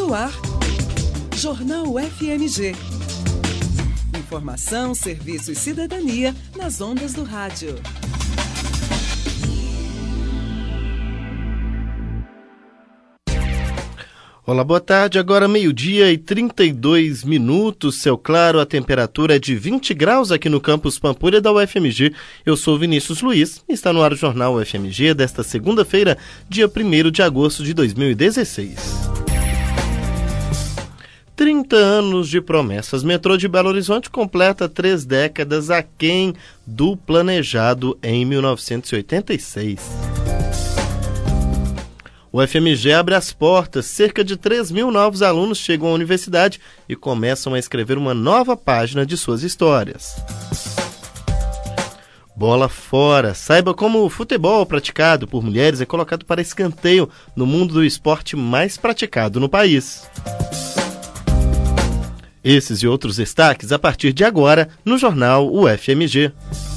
No ar, Jornal FMG. Informação, serviço e cidadania nas ondas do rádio. Olá, boa tarde. Agora 12:32. Céu claro, a temperatura é de 20 graus aqui no campus Pampulha da UFMG. Eu sou Vinícius Luiz e está no ar o Jornal UFMG desta segunda-feira, dia 1º de agosto de 2016. 30 anos de promessas. Metrô de Belo Horizonte completa 3 décadas aquém do planejado em 1986. O FMG abre as portas. Cerca de 3.000 novos alunos chegam à universidade e começam a escrever uma nova página de suas histórias. Bola fora. Saiba como o futebol praticado por mulheres é colocado para escanteio no mundo do esporte mais praticado no país. Esses e outros destaques a partir de agora no Jornal UFMG.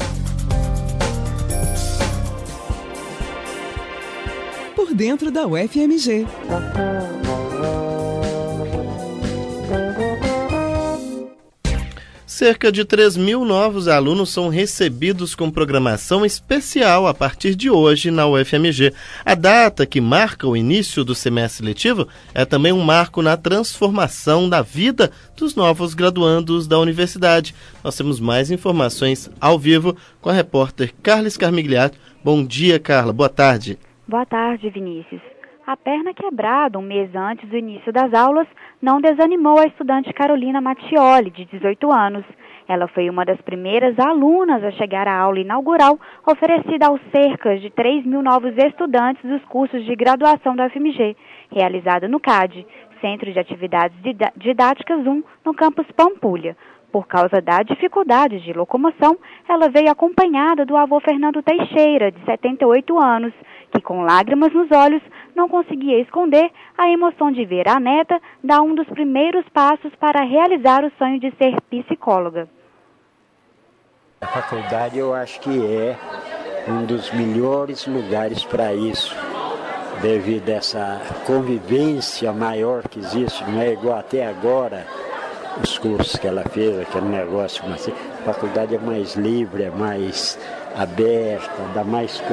Por dentro da UFMG. Cerca de 3.000 novos alunos são recebidos com programação especial a partir de hoje na UFMG. A data que marca o início do semestre letivo é também um marco na transformação da vida dos novos graduandos da universidade. Nós temos mais informações ao vivo com a repórter Carla Scarmigliato. Bom dia, Carla. Boa tarde. Boa tarde, Vinícius. A perna quebrada um mês antes do início das aulas não desanimou a estudante Carolina Mattioli, de 18 anos. Ela foi uma das primeiras alunas a chegar à aula inaugural oferecida aos cerca de 3.000 novos estudantes dos cursos de graduação da UFMG, realizada no CAD, Centro de Atividades Didáticas 1, no campus Pampulha. Por causa da dificuldade de locomoção, ela veio acompanhada do avô Fernando Teixeira, de 78 anos, que com lágrimas nos olhos não conseguia esconder a emoção de ver a neta dar um dos primeiros passos para realizar o sonho de ser psicóloga. A faculdade eu acho que é um dos melhores lugares para isso, devido a essa convivência maior que existe, não é igual até agora. Os cursos que ela fez, aquele negócio, mas a faculdade é mais livre, é mais aberta, dá mais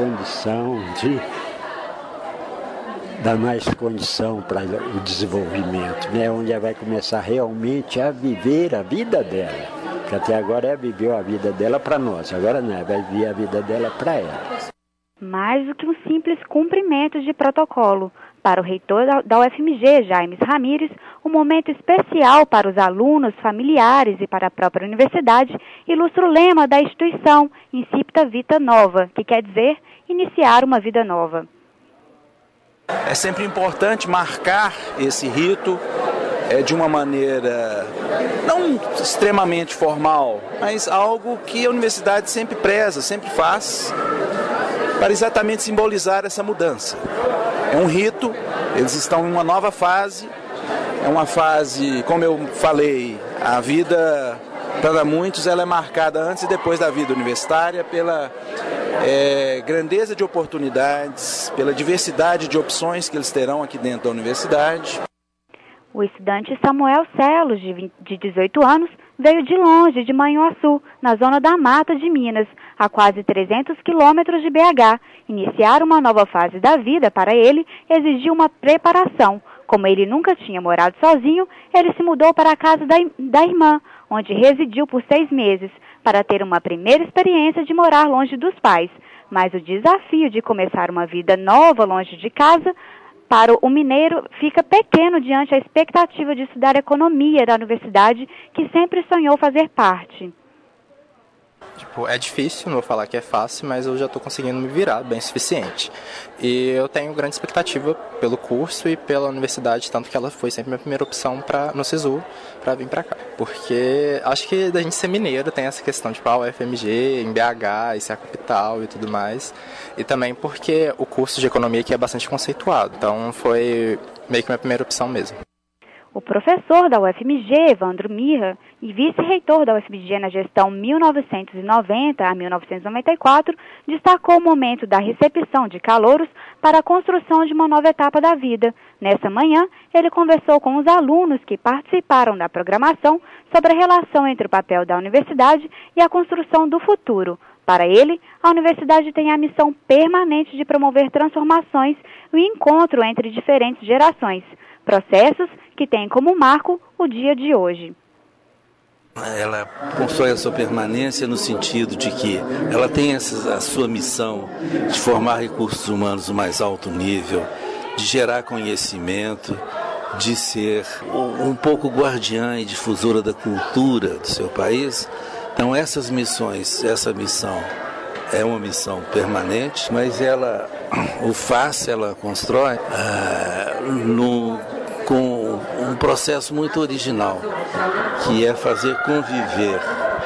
condição para o desenvolvimento, né? Onde ela vai começar realmente a viver a vida dela, porque até agora ela viveu a vida dela para nós, agora não, ela vai viver a vida dela para ela. Mais do que um simples cumprimento de protocolo. Para o reitor da UFMG, Jaime Ramires, um momento especial para os alunos, familiares e para a própria universidade, ilustra o lema da instituição, Incipita Vita Nova, que quer dizer iniciar uma vida nova. É sempre importante marcar esse rito de uma maneira não extremamente formal, mas algo que a universidade sempre preza, sempre faz, para exatamente simbolizar essa mudança. É um rito, eles estão em uma nova fase, é uma fase, como eu falei, a vida, para muitos, ela é marcada antes e depois da vida universitária pela grandeza de oportunidades, pela diversidade de opções que eles terão aqui dentro da universidade. O estudante Samuel Celos, de 18 anos, veio de longe, de Manhuaçu, na zona da Mata de Minas, a quase 300 quilômetros de BH. Iniciar uma nova fase da vida, para ele, exigiu uma preparação. Como ele nunca tinha morado sozinho, ele se mudou para a casa da irmã, onde residiu por 6 meses, para ter uma primeira experiência de morar longe dos pais. Mas o desafio de começar uma vida nova longe de casa, para o mineiro, fica pequeno diante a expectativa de estudar economia da universidade, que sempre sonhou fazer parte. É difícil, não vou falar que é fácil, mas eu já estou conseguindo me virar bem o suficiente. E eu tenho grande expectativa pelo curso e pela universidade, tanto que ela foi sempre minha primeira opção no SISU para vir para cá. Porque acho que da gente ser mineiro tem essa questão de a UFMG, em BH, isso é a capital e tudo mais. E também porque o curso de economia aqui é bastante conceituado, então foi meio que minha primeira opção mesmo. O professor da UFMG, Evandro Mirra, e vice-reitor da UFMG na gestão 1990 a 1994, destacou o momento da recepção de calouros para a construção de uma nova etapa da vida. Nessa manhã, ele conversou com os alunos que participaram da programação sobre a relação entre o papel da universidade e a construção do futuro. Para ele, a universidade tem a missão permanente de promover transformações e o encontro entre diferentes gerações, processos que têm como marco o dia de hoje. Ela constrói a sua permanência no sentido de que ela tem a sua missão de formar recursos humanos do mais alto nível, de gerar conhecimento, de ser um pouco guardiã e difusora da cultura do seu país. Então essa missão é uma missão permanente, mas ela constrói com um processo muito original, que é fazer conviver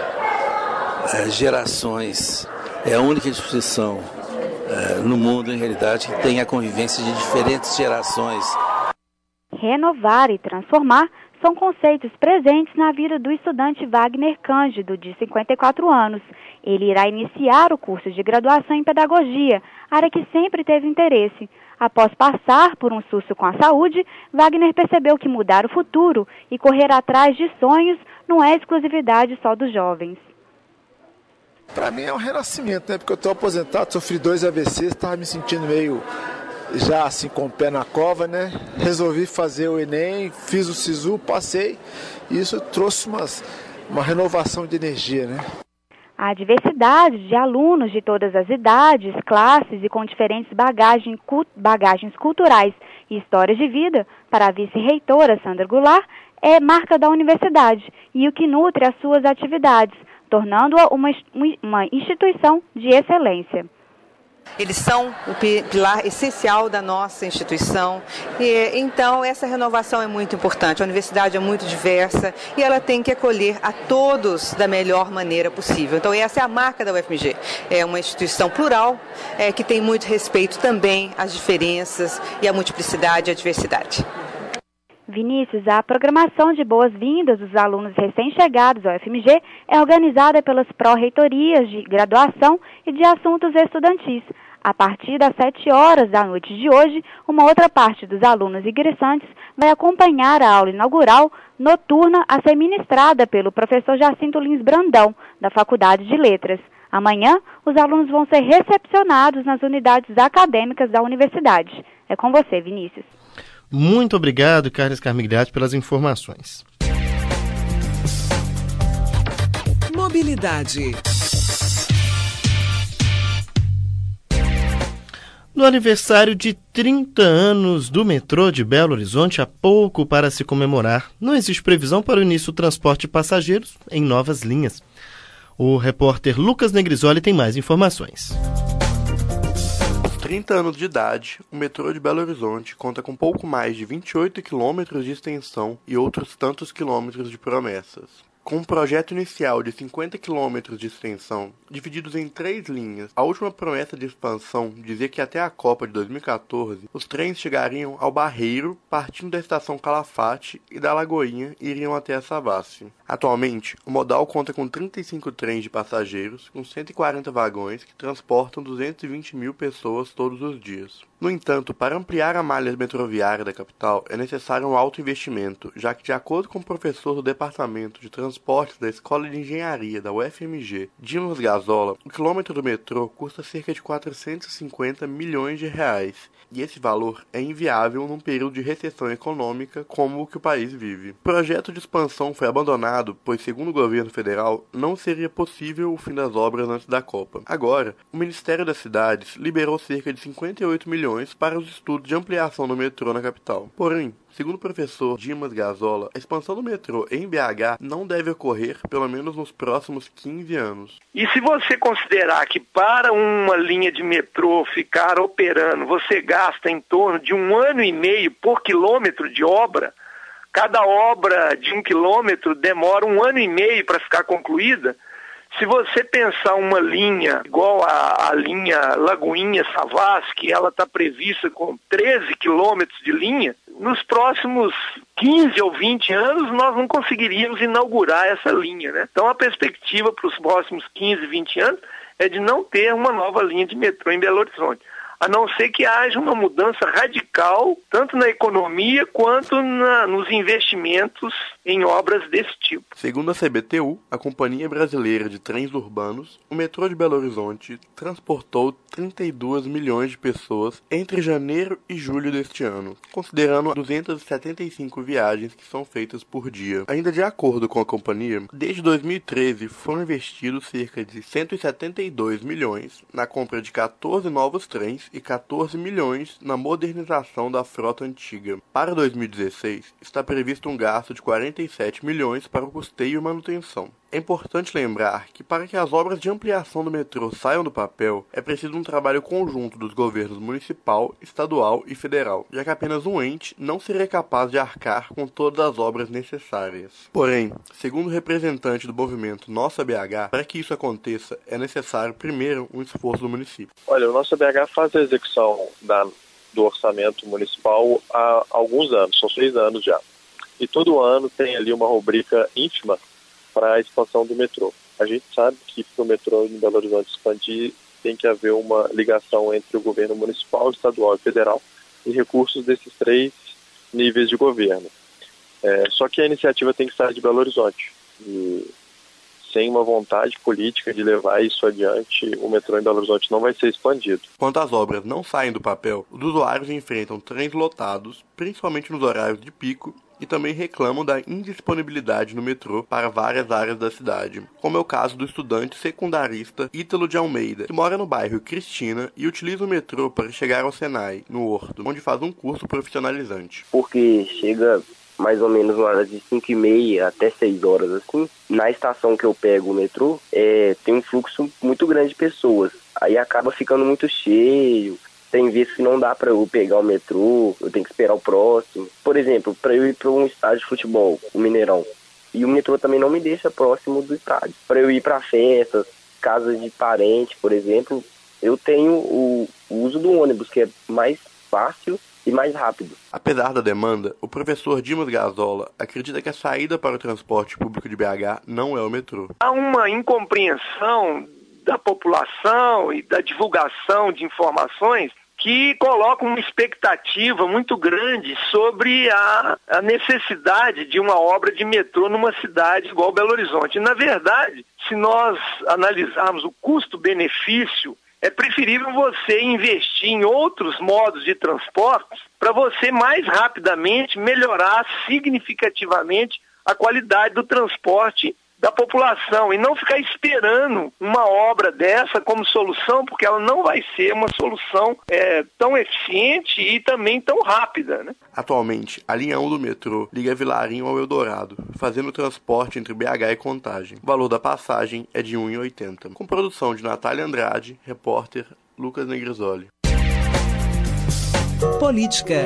gerações. É a única instituição no mundo, em realidade, que tem a convivência de diferentes gerações. Renovar e transformar são conceitos presentes na vida do estudante Wagner Cândido, de 54 anos. Ele irá iniciar o curso de graduação em pedagogia, área que sempre teve interesse. Após passar por um susto com a saúde, Wagner percebeu que mudar o futuro e correr atrás de sonhos não é exclusividade só dos jovens. Para mim é um renascimento, né? Porque eu estou aposentado, sofri 2 AVCs, estava me sentindo meio já assim com o pé na cova, né? Resolvi fazer o Enem, fiz o SISU, passei, e isso trouxe uma renovação de energia, né? A diversidade de alunos de todas as idades, classes e com diferentes bagagens culturais e histórias de vida, para a vice-reitora Sandra Goulart, é marca da universidade e o que nutre as suas atividades, tornando-a uma instituição de excelência. Eles são o pilar essencial da nossa instituição e, então, essa renovação é muito importante. A universidade é muito diversa e ela tem que acolher a todos da melhor maneira possível. Então, essa é a marca da UFMG. É uma instituição plural que tem muito respeito também às diferenças e à multiplicidade e à diversidade. Vinícius, a programação de boas-vindas dos alunos recém-chegados ao UFMG é organizada pelas pró-reitorias de graduação e de assuntos estudantis. A partir das 7h da noite de hoje, uma outra parte dos alunos ingressantes vai acompanhar a aula inaugural noturna a ser ministrada pelo professor Jacinto Lins Brandão, da Faculdade de Letras. Amanhã, os alunos vão ser recepcionados nas unidades acadêmicas da universidade. É com você, Vinícius. Muito obrigado, Carlos Carmigliati, pelas informações. Mobilidade. No aniversário de 30 anos do metrô de Belo Horizonte, há pouco para se comemorar, não existe previsão para o início do transporte de passageiros em novas linhas. O repórter Lucas Negrisoli tem mais informações. 30 anos de idade, o metrô de Belo Horizonte conta com pouco mais de 28 quilômetros de extensão e outros tantos quilômetros de promessas. Com um projeto inicial de 50 km de extensão, divididos em 3 linhas, a última promessa de expansão dizia que até a Copa de 2014, os trens chegariam ao Barreiro, partindo da estação Calafate, e da Lagoinha iriam até a Savassi. Atualmente, o modal conta com 35 trens de passageiros, com 140 vagões que transportam 220 mil pessoas todos os dias. No entanto, para ampliar a malha metroviária da capital, é necessário um alto investimento, já que, de acordo com o professor do Departamento de Transportes da Escola de Engenharia da UFMG, Dimas Gazola, o quilômetro do metrô custa cerca de 450 milhões de reais, e esse valor é inviável num período de recessão econômica como o que o país vive. O projeto de expansão foi abandonado, pois, segundo o governo federal, não seria possível o fim das obras antes da Copa. Agora, o Ministério das Cidades liberou cerca de 58 milhões para os estudos de ampliação do metrô na capital. Porém, segundo o professor Dimas Gazola, a expansão do metrô em BH não deve ocorrer pelo menos nos próximos 15 anos. E se você considerar que para uma linha de metrô ficar operando, você gasta em torno de 1 ano e meio por quilômetro de obra, cada obra de 1 quilômetro demora 1 ano e meio para ficar concluída. Se você pensar uma linha igual a linha Lagoinha-Savassi, que ela está prevista com 13 quilômetros de linha, nos próximos 15 ou 20 anos nós não conseguiríamos inaugurar essa linha, né? Então a perspectiva para os próximos 15, 20 anos é de não ter uma nova linha de metrô em Belo Horizonte, a não ser que haja uma mudança radical, tanto na economia quanto nos investimentos em obras desse tipo. Segundo a CBTU, a Companhia Brasileira de Trens Urbanos, o metrô de Belo Horizonte transportou 32 milhões de pessoas entre janeiro e julho deste ano, considerando 275 viagens que são feitas por dia. Ainda de acordo com a companhia, desde 2013 foram investidos cerca de 172 milhões na compra de 14 novos trens e 14 milhões na modernização da frota antiga. Para 2016, está previsto um gasto de 47 milhões para o custeio e manutenção. É importante lembrar que para que as obras de ampliação do metrô saiam do papel, é preciso um trabalho conjunto dos governos municipal, estadual e federal, já que apenas um ente não seria capaz de arcar com todas as obras necessárias. Porém, segundo o representante do movimento Nossa BH, para que isso aconteça, é necessário primeiro um esforço do município. Olha, o Nossa BH faz a execução do orçamento municipal há alguns anos, são 6 anos já. E todo ano tem ali uma rubrica ínfima para a expansão do metrô. A gente sabe que para o metrô em Belo Horizonte expandir tem que haver uma ligação entre o governo municipal, estadual e federal e recursos desses 3 níveis de governo. Só que a iniciativa tem que sair de Belo Horizonte. E sem uma vontade política de levar isso adiante, o metrô em Belo Horizonte não vai ser expandido. Quando as obras não saem do papel, os usuários enfrentam trens lotados, principalmente nos horários de pico, e também reclamam da indisponibilidade no metrô para várias áreas da cidade, como é o caso do estudante secundarista Ítalo de Almeida, que mora no bairro Cristina e utiliza o metrô para chegar ao Senai, no Horto, onde faz um curso profissionalizante. Porque chega mais ou menos uma hora de 5h30 até 6 horas, assim, na estação que eu pego o metrô, tem um fluxo muito grande de pessoas, aí acaba ficando muito cheio. Tem vezes que não dá para eu pegar o metrô, eu tenho que esperar o próximo. Por exemplo, para eu ir para um estádio de futebol, o Mineirão, e o metrô também não me deixa próximo do estádio. Para eu ir para festas, casas de parente, por exemplo, eu tenho o uso do ônibus, que é mais fácil e mais rápido. Apesar da demanda, o professor Dimas Gazola acredita que a saída para o transporte público de BH não é o metrô. Há uma incompreensão da população e da divulgação de informações que colocam uma expectativa muito grande sobre a necessidade de uma obra de metrô numa cidade igual Belo Horizonte. Na verdade, se nós analisarmos o custo-benefício, é preferível você investir em outros modos de transporte para você mais rapidamente melhorar significativamente a qualidade do transporte da população e não ficar esperando uma obra dessa como solução, porque ela não vai ser uma solução tão eficiente e também tão rápida, né? Atualmente, a linha 1 do metrô liga Vilarinho ao Eldorado, fazendo o transporte entre BH e Contagem. O valor da passagem é de R$ 1,80. Com produção de Natália Andrade, repórter Lucas Negrisoli. Política.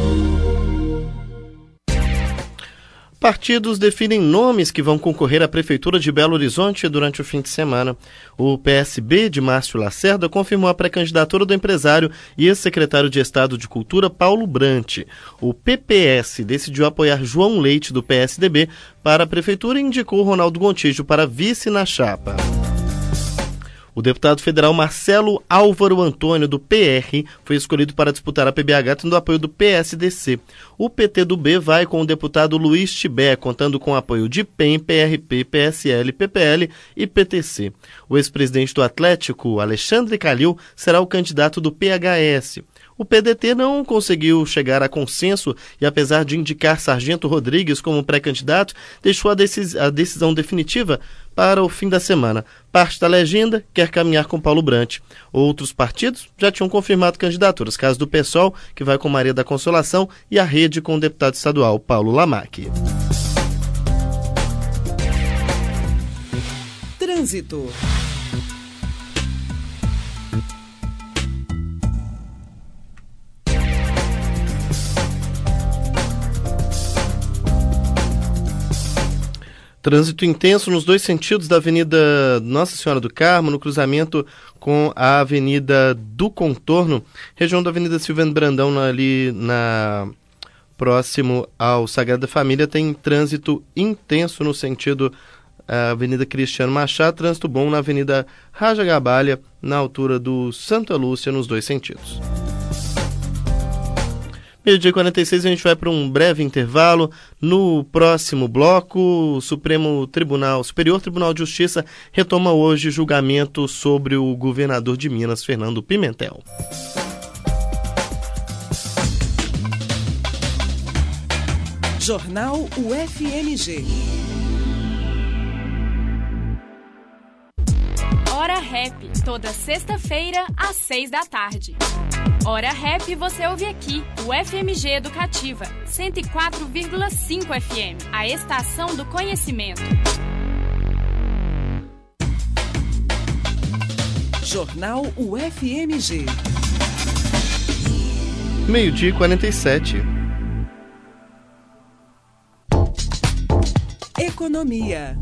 Partidos definem nomes que vão concorrer à Prefeitura de Belo Horizonte durante o fim de semana. O PSB de Márcio Lacerda confirmou a pré-candidatura do empresário e ex-secretário de Estado de Cultura Paulo Brant. O PPS decidiu apoiar João Leite, do PSDB, para a Prefeitura e indicou Ronaldo Gontijo para vice na chapa. O deputado federal Marcelo Álvaro Antônio, do PR, foi escolhido para disputar a PBH, tendo apoio do PSDC. O PT do B vai com o deputado Luiz Tibé, contando com o apoio de PEN, PRP, PSL, PPL e PTC. O ex-presidente do Atlético, Alexandre Calil, será o candidato do PHS. O PDT não conseguiu chegar a consenso e, apesar de indicar Sargento Rodrigues como pré-candidato, deixou a decisão definitiva para o fim da semana. Parte da legenda quer caminhar com Paulo Brant. Outros partidos já tinham confirmado candidaturas, caso do PSOL, que vai com Maria da Consolação, e a Rede com o deputado estadual Paulo Lamaque. Trânsito. Trânsito intenso nos dois sentidos da Avenida Nossa Senhora do Carmo, no cruzamento com a Avenida do Contorno, região da Avenida Silvano Brandão, ali próximo ao Sagrada Família, tem trânsito intenso no sentido Avenida Cristiano Machado, trânsito bom na Avenida Raja Gabalha, na altura do Santa Lúcia, nos dois sentidos. 12h46, a gente vai para um breve intervalo. No próximo bloco, o Superior Tribunal de Justiça retoma hoje julgamento sobre o governador de Minas, Fernando Pimentel. Jornal UFMG. Hora Rap, toda sexta-feira, às 6h. Hora Rap você ouve aqui, UFMG Educativa, 104,5 FM, a estação do conhecimento. Jornal UFMG. 12h47. Economia.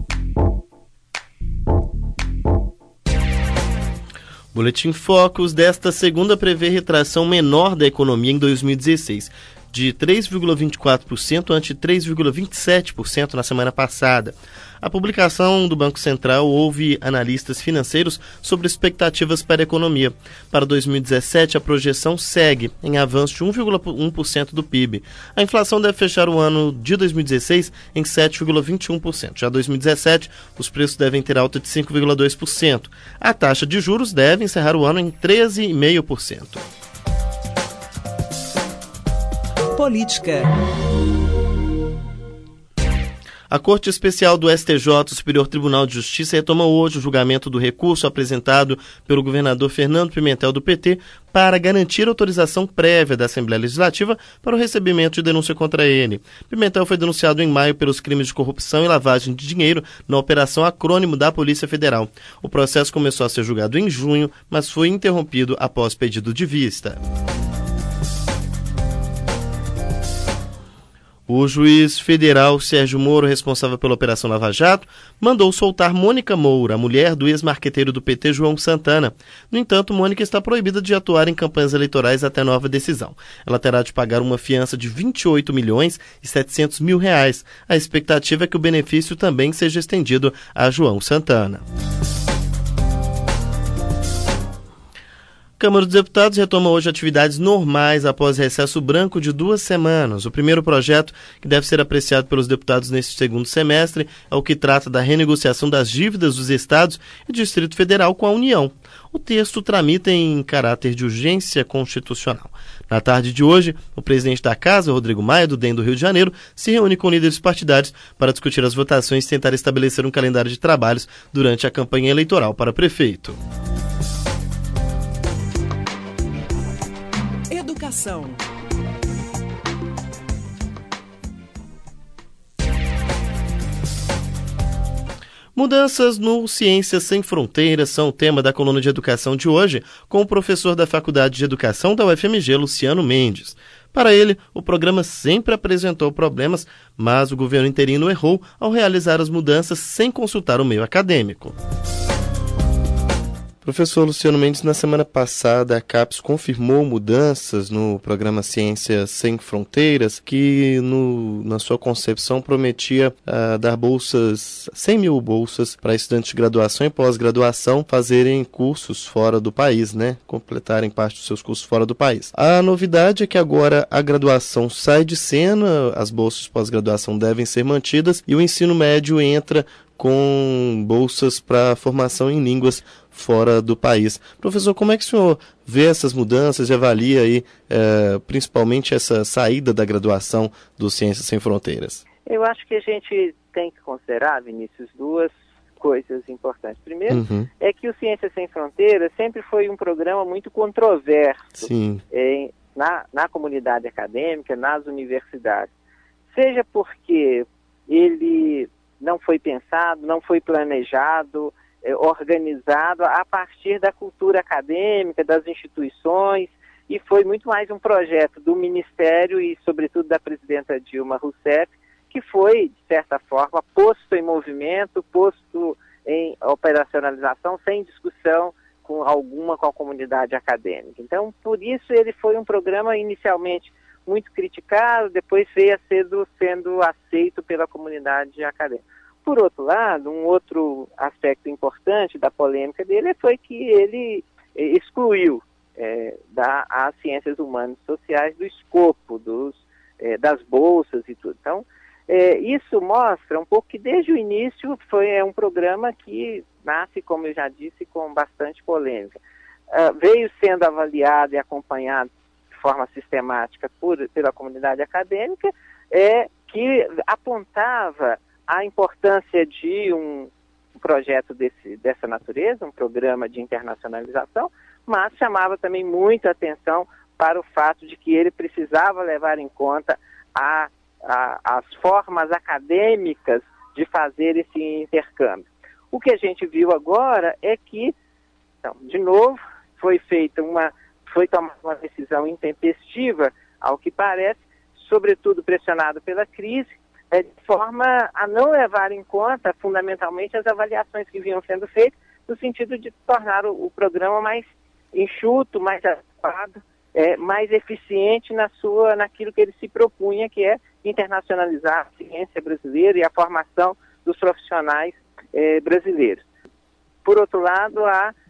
Boletim Focus desta segunda prevê retração menor da economia em 2016, de 3,24% ante 3,27% na semana passada. A publicação do Banco Central ouve analistas financeiros sobre expectativas para a economia. Para 2017, a projeção segue em avanço de 1,1% do PIB. A inflação deve fechar o ano de 2016 em 7,21%. Já 2017, os preços devem ter alta de 5,2%. A taxa de juros deve encerrar o ano em 13,5%. Política. A Corte Especial do STJ, o Superior Tribunal de Justiça, retoma hoje o julgamento do recurso apresentado pelo governador Fernando Pimentel do PT para garantir autorização prévia da Assembleia Legislativa para o recebimento de denúncia contra ele. Pimentel foi denunciado em maio pelos crimes de corrupção e lavagem de dinheiro na Operação Acrônimo da Polícia Federal. O processo começou a ser julgado em junho, mas foi interrompido após pedido de vista. O juiz federal Sérgio Moro, responsável pela Operação Lava Jato, mandou soltar Mônica Moura, a mulher do ex-marqueteiro do PT, João Santana. No entanto, Mônica está proibida de atuar em campanhas eleitorais até nova decisão. Ela terá de pagar uma fiança de R$28.700.000. A expectativa é que o benefício também seja estendido a João Santana. A Câmara dos Deputados retoma hoje atividades normais após recesso branco de 2 semanas. O primeiro projeto, que deve ser apreciado pelos deputados neste segundo semestre, é o que trata da renegociação das dívidas dos estados e Distrito Federal com a União. O texto tramita em caráter de urgência constitucional. Na tarde de hoje, o presidente da Casa, Rodrigo Maia, do DEM do Rio de Janeiro, se reúne com líderes partidários para discutir as votações e tentar estabelecer um calendário de trabalhos durante a campanha eleitoral para prefeito. Educação. Mudanças no Ciências Sem Fronteiras são o tema da coluna de educação de hoje, com o professor da Faculdade de Educação da UFMG, Luciano Mendes. Para ele, o programa sempre apresentou problemas, mas o governo interino errou ao realizar as mudanças sem consultar o meio acadêmico. Professor Luciano Mendes, na semana passada a CAPES confirmou mudanças no programa Ciências Sem Fronteiras, que na sua concepção prometia dar 100 mil bolsas para estudantes de graduação e pós-graduação fazerem cursos fora do país, completarem parte dos seus cursos fora do país. A novidade é que agora a graduação sai de cena, as bolsas de pós-graduação devem ser mantidas e o ensino médio entra com bolsas para formação em línguas fora do país. Professor, como é que o senhor vê essas mudanças e avalia aí, principalmente essa saída da graduação do Ciências Sem Fronteiras? Eu acho que a gente tem que considerar, Vinícius, duas coisas importantes. Primeiro, é que o Ciências Sem Fronteiras sempre foi um programa muito controverso na comunidade acadêmica, nas universidades. Seja porque ele não foi pensado, não foi planejado, organizado a partir da cultura acadêmica, das instituições, e foi muito mais um projeto do Ministério e, sobretudo, da presidenta Dilma Rousseff, que foi, de certa forma, posto em movimento, posto em operacionalização, sem discussão com a comunidade acadêmica. Então, por isso, ele foi um programa inicialmente muito criticado, depois veio sendo aceito pela comunidade acadêmica. Por outro lado, um outro aspecto importante da polêmica dele foi que ele excluiu as ciências humanas e sociais do escopo das bolsas e tudo. Então, isso mostra um pouco que desde o início foi um programa que nasce, como eu já disse, com bastante polêmica. Veio sendo avaliado e acompanhado de forma sistemática pela comunidade acadêmica, que apontava a importância de um projeto dessa natureza, um programa de internacionalização, mas chamava também muita atenção para o fato de que ele precisava levar em conta as formas acadêmicas de fazer esse intercâmbio. O que a gente viu agora é que, então, de novo, foi tomada uma decisão intempestiva, ao que parece, sobretudo pressionado pela crise, de forma a não levar em conta, fundamentalmente, as avaliações que vinham sendo feitas, no sentido de tornar o programa mais enxuto, mais adequado, mais eficiente naquilo que ele se propunha, que é internacionalizar a ciência brasileira e a formação dos profissionais brasileiros. Por outro lado,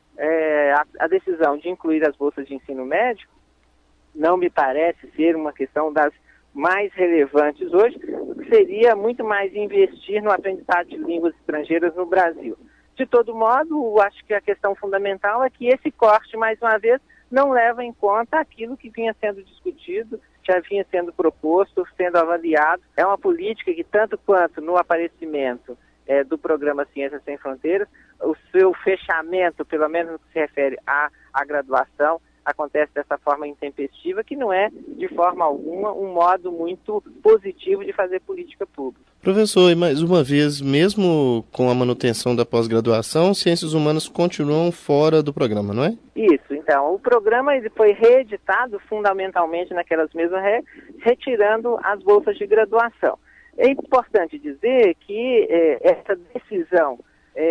a decisão de incluir as bolsas de ensino médio não me parece ser uma questão das mais relevantes hoje, que seria muito mais investir no aprendizado de línguas estrangeiras no Brasil. De todo modo, acho que a questão fundamental é que esse corte, mais uma vez, não leva em conta aquilo que vinha sendo discutido, já vinha sendo proposto, sendo avaliado. É uma política que, tanto quanto no aparecimento do programa Ciências Sem Fronteiras, o seu fechamento, pelo menos no que se refere à graduação, acontece dessa forma intempestiva, que não é, de forma alguma, um modo muito positivo de fazer política pública. Professor, e mais uma vez, mesmo com a manutenção da pós-graduação, ciências humanas continuam fora do programa, não é? Isso, então, o programa ele foi reeditado fundamentalmente naquelas mesmas regras, retirando as bolsas de graduação. É importante dizer que essa decisão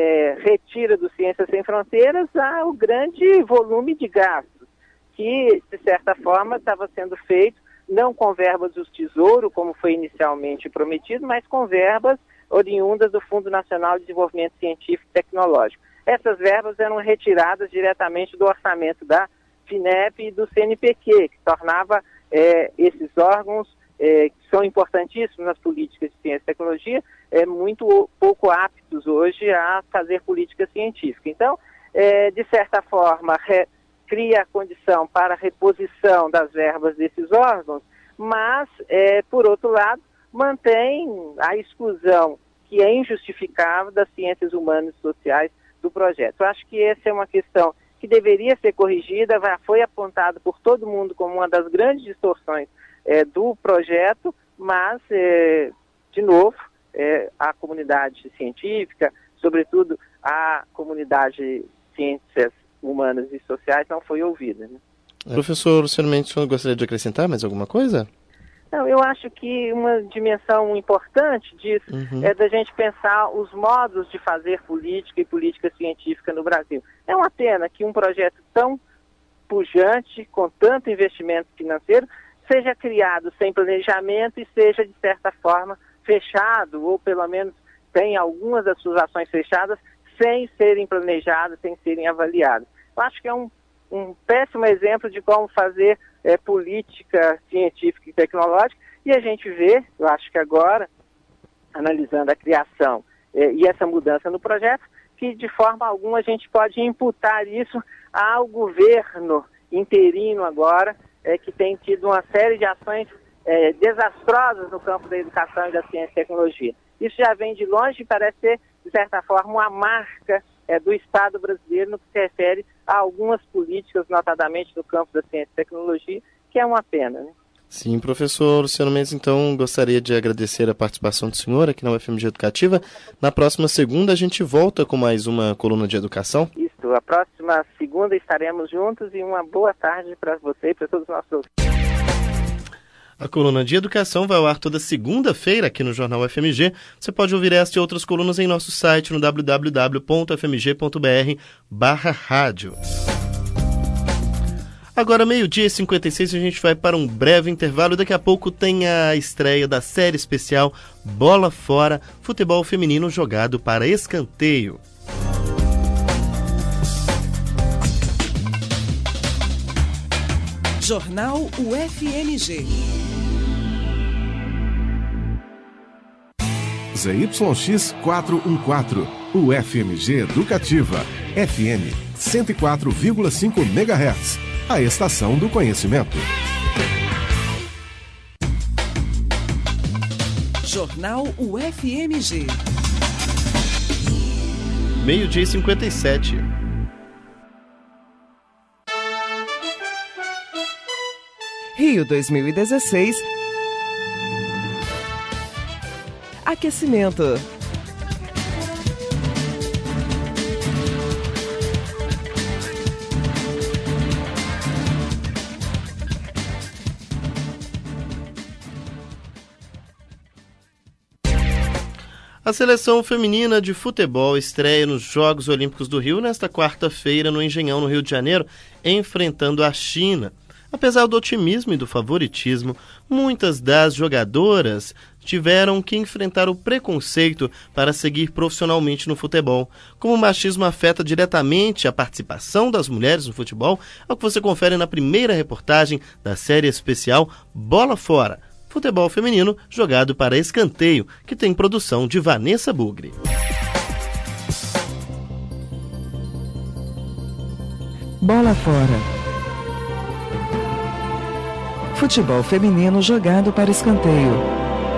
retira do Ciências Sem Fronteiras o grande volume de gastos, que, de certa forma, estava sendo feito não com verbas do Tesouro, como foi inicialmente prometido, mas com verbas oriundas do Fundo Nacional de Desenvolvimento Científico e Tecnológico. Essas verbas eram retiradas diretamente do orçamento da FINEP e do CNPq, que tornava esses órgãos, que são importantíssimos nas políticas de ciência e tecnologia, muito pouco aptos hoje a fazer política científica. Então, de certa forma, cria a condição para a reposição das verbas desses órgãos, mas, por outro lado, mantém a exclusão, que é injustificável, das ciências humanas e sociais do projeto. Eu acho que essa é uma questão que deveria ser corrigida, foi apontado por todo mundo como uma das grandes distorções do projeto, mas, de novo, a comunidade científica, sobretudo a comunidade de ciências humanas e sociais, não foi ouvida, né? Professor Luciano Mendes, o senhor gostaria de acrescentar mais alguma coisa? Não, eu acho que uma dimensão importante disso é da gente pensar os modos de fazer política e política científica no Brasil. É uma pena que um projeto tão pujante, com tanto investimento financeiro, seja criado sem planejamento e seja, de certa forma, fechado, ou pelo menos tenha algumas das suas ações fechadas sem serem planejadas, sem serem avaliadas. Eu acho que é um péssimo exemplo de como fazer política científica e tecnológica, e a gente vê, eu acho que agora, analisando a criação e essa mudança no projeto, que de forma alguma a gente pode imputar isso ao governo interino agora, que tem tido uma série de ações desastrosas no campo da educação e da ciência e tecnologia. Isso já vem de longe e parece ser, de certa forma, uma marca do Estado brasileiro no que se refere a algumas políticas, notadamente no campo da ciência e tecnologia, que é uma pena, né? Sim, professor Luciano Mendes, então gostaria de agradecer a participação do senhor aqui na UFMG Educativa. Na próxima segunda a gente volta com mais uma coluna de educação. Isso, a próxima segunda estaremos juntos e uma boa tarde para você e para todos os nossos ouvintes. A coluna de educação vai ao ar toda segunda-feira aqui no Jornal UFMG. Você pode ouvir esta e outras colunas em nosso site no www.fmg.br/rádio. Agora, 12h56, a gente vai para um breve intervalo. Daqui a pouco tem a estreia da série especial Bola Fora, futebol feminino jogado para escanteio. Jornal UFMG. ZYX 414, UFMG Educativa, FM 104,5 MHz, a estação do conhecimento. Jornal UFMG. 12h57. Rio 2016. Aquecimento. A seleção feminina de futebol estreia nos Jogos Olímpicos do Rio nesta quarta-feira no Engenhão, no Rio de Janeiro, enfrentando a China. Apesar do otimismo e do favoritismo, muitas das jogadoras tiveram que enfrentar o preconceito para seguir profissionalmente no futebol. Como o machismo afeta diretamente a participação das mulheres no futebol, é o que você confere na primeira reportagem da série especial Bola Fora, futebol feminino jogado para escanteio, que tem produção de Vanessa Bugri. Bola Fora. Futebol feminino jogado para escanteio.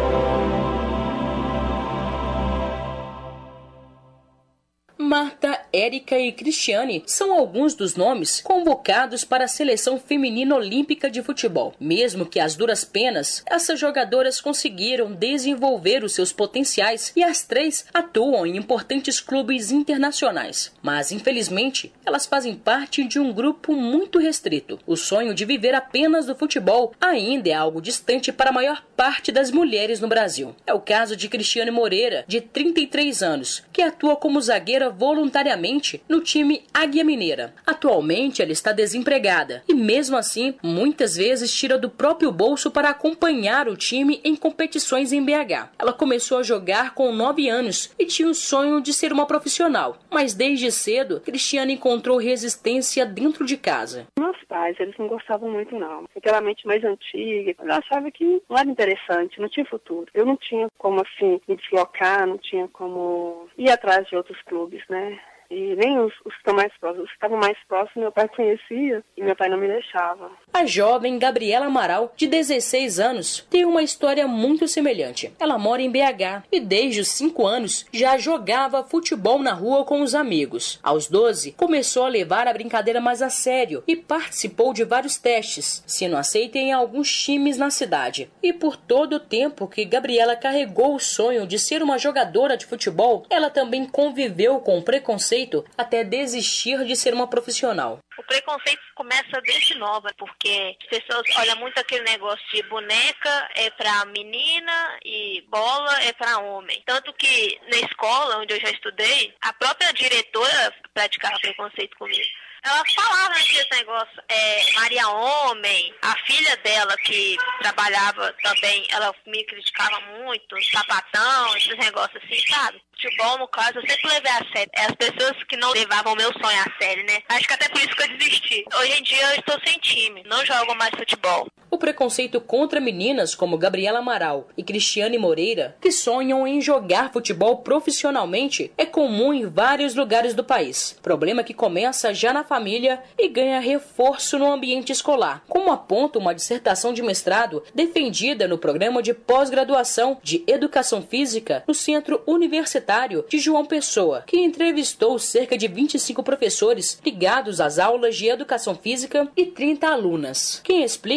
Marta, Érica e Cristiane são alguns dos nomes convocados para a seleção feminina olímpica de futebol. Mesmo que às duras penas, essas jogadoras conseguiram desenvolver os seus potenciais e as três atuam em importantes clubes internacionais. Mas, infelizmente, elas fazem parte de um grupo muito restrito. O sonho de viver apenas do futebol ainda é algo distante para a maior parte das mulheres no Brasil. É o caso de Cristiane Moreira, de 33 anos, que atua como zagueira voluntariamente no time Águia Mineira. Atualmente ela está desempregada e mesmo assim muitas vezes tira do próprio bolso para acompanhar o time em competições em BH. Ela começou a jogar com 9 anos e tinha o sonho de ser uma profissional, mas desde cedo Cristiane encontrou resistência dentro de casa. Meus pais, eles não gostavam muito não. Aquela mente mais antiga, eu achava que não era interessante, não tinha futuro. Eu não tinha como assim me deslocar, não tinha como ir atrás de outros clubes, né? E nem os que estão mais próximos. Os que estavam mais próximos, meu pai conhecia e meu pai não me deixava. A jovem Gabriela Amaral, de 16 anos, tem uma história muito semelhante. Ela mora em BH e desde os 5 anos já jogava futebol na rua com os amigos. Aos 12, começou a levar a brincadeira mais a sério e participou de vários testes, sendo aceita em alguns times na cidade. E por todo o tempo que Gabriela carregou o sonho de ser uma jogadora de futebol, ela também conviveu com o preconceito até desistir de ser uma profissional. O preconceito começa desde nova, porque as pessoas olham muito aquele negócio de boneca é pra menina e bola é pra homem. Tanto que na escola onde eu já estudei, a própria diretora praticava preconceito comigo. Ela falava nesse negócio, Maria Homem, a filha dela que trabalhava também, ela me criticava muito, sapatão, esses negócios assim, sabe? Futebol, no caso, eu sempre levei a sério. As pessoas que não levavam o meu sonho a sério, né? Acho que até por isso que eu desisti. Hoje em dia eu estou sem time, não jogo mais futebol. O preconceito contra meninas como Gabriela Amaral e Cristiane Moreira, que sonham em jogar futebol profissionalmente, é comum em vários lugares do país. Problema que começa já na família e ganha reforço no ambiente escolar, como aponta uma dissertação de mestrado defendida no programa de pós-graduação de Educação Física no Centro Universitário de João Pessoa, que entrevistou cerca de 25 professores ligados às aulas de Educação Física e 30 alunas. Quem explica é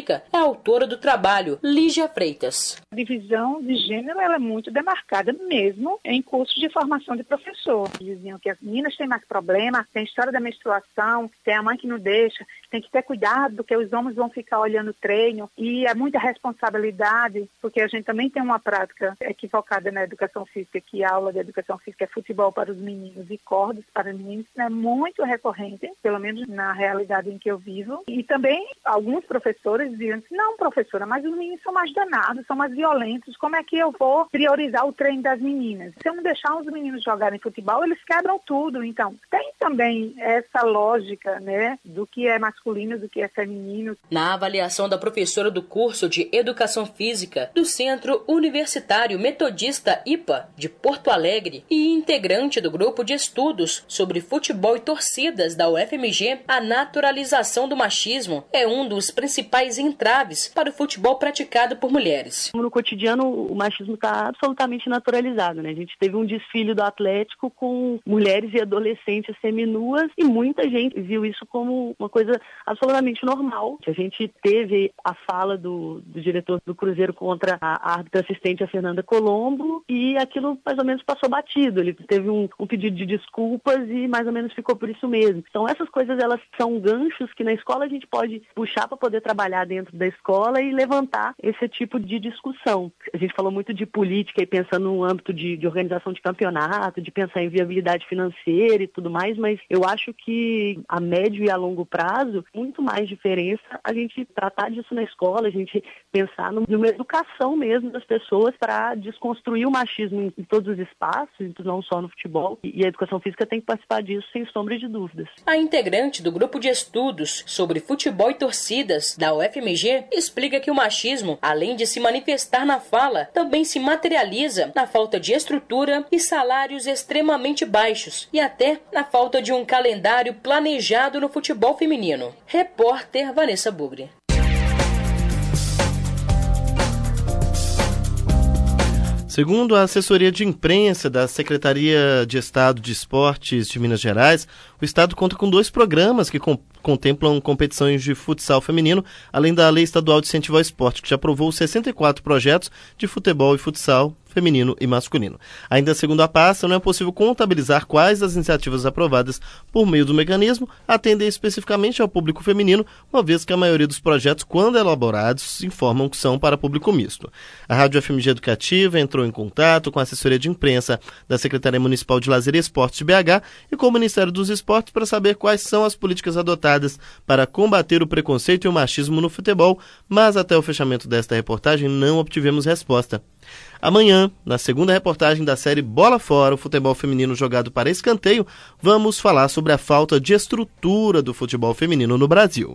autora do trabalho, Lígia Freitas. A divisão de gênero ela é muito demarcada, mesmo em cursos de formação de professor. Diziam que as meninas têm mais problema, tem a história da menstruação, tem a mãe que não deixa, tem que ter cuidado porque os homens vão ficar olhando o treino e é muita responsabilidade, porque a gente também tem uma prática equivocada na educação física, que a aula de educação física é futebol para os meninos e cordas para os meninos, é muito recorrente, pelo menos na realidade em que eu vivo. E também alguns professores diziam assim, não, professora, mas os meninos são mais danados, são mais violentos, como é que eu vou priorizar o treino das meninas? Se eu não deixar os meninos jogarem futebol, eles quebram tudo. Então, tem também essa lógica, né, do que é masculino, do que é feminino. Na avaliação da professora do curso de Educação Física do Centro Universitário Metodista IPA de Porto Alegre e integrante do grupo de estudos sobre futebol e torcidas da UFMG, a naturalização do machismo é um dos principais entraves para o futebol praticado por mulheres. No cotidiano, o machismo está absolutamente naturalizado, né? A gente teve um desfile do Atlético com mulheres e adolescentes seminuas e muita gente viu isso como uma coisa absolutamente normal. A gente teve a fala do diretor do Cruzeiro contra a árbitra assistente, a Fernanda Colombo, e aquilo mais ou menos passou batido. Ele teve um pedido de desculpas e mais ou menos ficou por isso mesmo. Então essas coisas, elas são ganchos que na escola a gente pode puxar para poder trabalhar dentro da escola e levantar esse tipo de discussão. A gente falou muito de política e pensando no âmbito de organização de campeonato, de pensar em viabilidade financeira e tudo mais, mas eu acho que a médio e a longo prazo, muito mais diferença a gente tratar disso na escola, a gente pensar numa educação mesmo das pessoas para desconstruir o machismo em todos os espaços, não só no futebol, e a educação física tem que participar disso sem sombra de dúvidas. A integrante do grupo de estudos sobre futebol e torcidas da UFMG explica que o machismo, além de se manifestar na fala, também se materializa na falta de estrutura e salários extremamente baixos e até na falta de um calendário planejado no futebol feminino. Repórter Vanessa Bugre. Segundo a assessoria de imprensa da Secretaria de Estado de Esportes de Minas Gerais, o Estado conta com 2 programas que contemplam competições de futsal feminino, além da Lei Estadual de Incentivo ao Esporte, que já aprovou 64 projetos de futebol e futsal feminino e masculino. Ainda segundo a pasta, não é possível contabilizar quais das iniciativas aprovadas por meio do mecanismo atendem especificamente ao público feminino, uma vez que a maioria dos projetos, quando elaborados, informam que são para público misto. A Rádio FMG Educativa entrou em contato com a assessoria de imprensa da Secretaria Municipal de Lazer e Esportes de BH e com o Ministério dos Esportes para saber quais são as políticas adotadas para combater o preconceito e o machismo no futebol, mas até o fechamento desta reportagem não obtivemos resposta. Amanhã, na segunda reportagem da série Bola Fora, o futebol feminino jogado para escanteio, vamos falar sobre a falta de estrutura do futebol feminino no Brasil.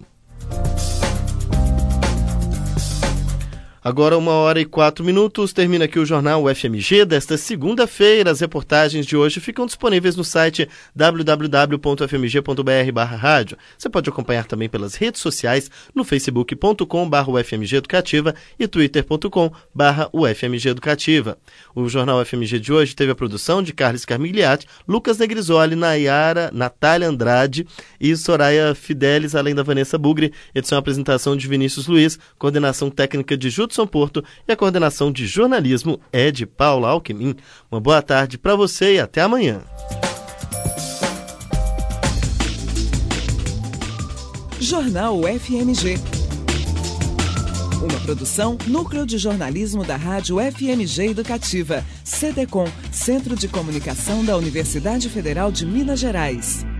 Agora 1h04, termina aqui o Jornal UFMG desta segunda-feira. As reportagens de hoje ficam disponíveis no site www.fmg.br/rádio. Você pode acompanhar também pelas redes sociais no facebook.com/UFMG-Educativa e twitter.com/UFMG-Educativa. O Jornal UFMG de hoje teve a produção de Carlos Carmigliati, Lucas Negrisoli, Nayara, Natália Andrade e Soraya Fidelis, além da Vanessa Bugre. Edição e apresentação de Vinícius Luiz, coordenação técnica de Judson Porto e a coordenação de jornalismo é de Paula Alckmin. Uma boa tarde para você e até amanhã. Jornal UFMG. Uma produção Núcleo de Jornalismo da Rádio FMG Educativa. CDCom, Centro de Comunicação da Universidade Federal de Minas Gerais.